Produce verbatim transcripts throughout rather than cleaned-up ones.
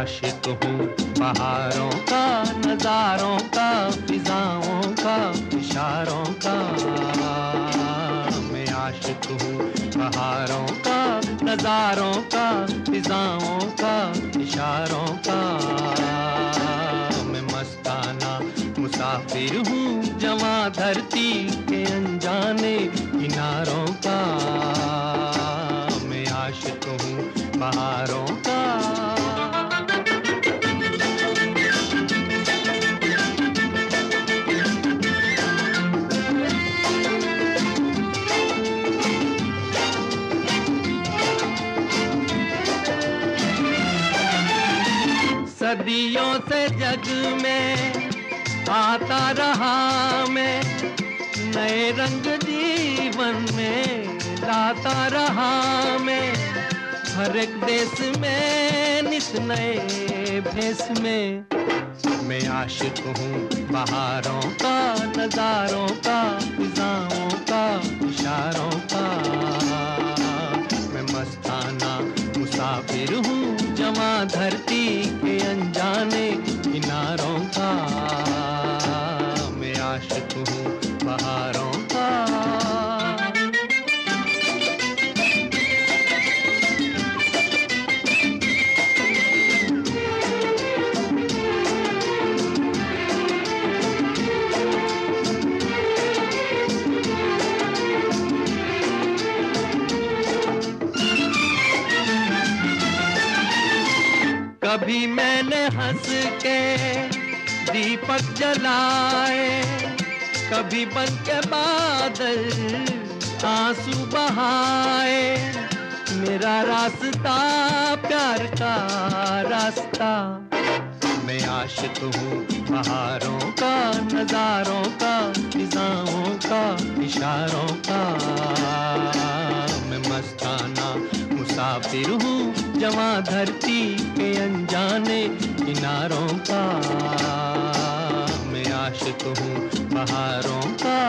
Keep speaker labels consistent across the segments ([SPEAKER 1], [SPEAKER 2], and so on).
[SPEAKER 1] आशिक हूँ बहारों का, नजारों का, फिजाओं का, इशारों का। मैं आशिक हूँ बहारों का, नजारों का, फिजाओं का, इशारों का। मैं मस्ताना मुसाफिर हूँ जवां धरती के अनजाने किनारों का। मैं आशिक हूँ बहारों का। सदियों से जग में आता रहा मैं, नए रंग जीवन में लाता रहा मैं। हर एक देश में नित नए भेष में। मैं आशिक हूँ बहारों का, नजारों का, फिजाओं का, इशारों का। मैं मस्ताना मुसाफिर हूँ जवां धरती के अनजाने किनारों का। मैं आशिक हूँ बहारों का। कभी मैंने हंस के दीपक जलाए, कभी बन के बादल आंसू बहाए। मेरा रास्ता प्यार का रास्ता। मैं आशिक हूँ बहारों का, नजारों का, फिजाओं का, इशारों का। मैं मस्ताना मुसाफिर हूँ जवां धरती के अनजाने किनारों का। मैं आशिक हूँ बहारों का।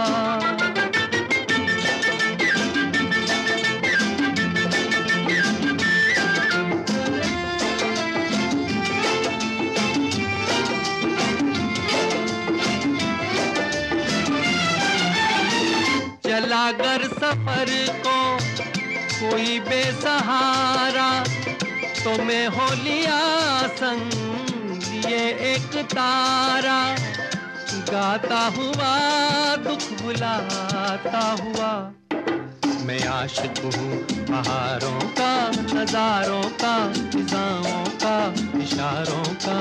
[SPEAKER 1] चला कर सफर को कोई बेसहारा, तो मैं हो लिया संग ये एक तारा। गाता हुआ दुख बुलाता हुआ। मैं आशिक हूँ बहारों का, नजारों का, फिजाओं का, इशारों का।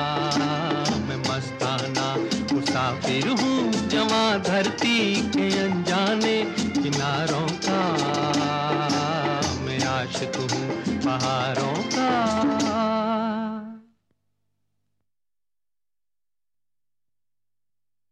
[SPEAKER 1] मैं मस्ताना मुसाफिर हूँ जवां धरती के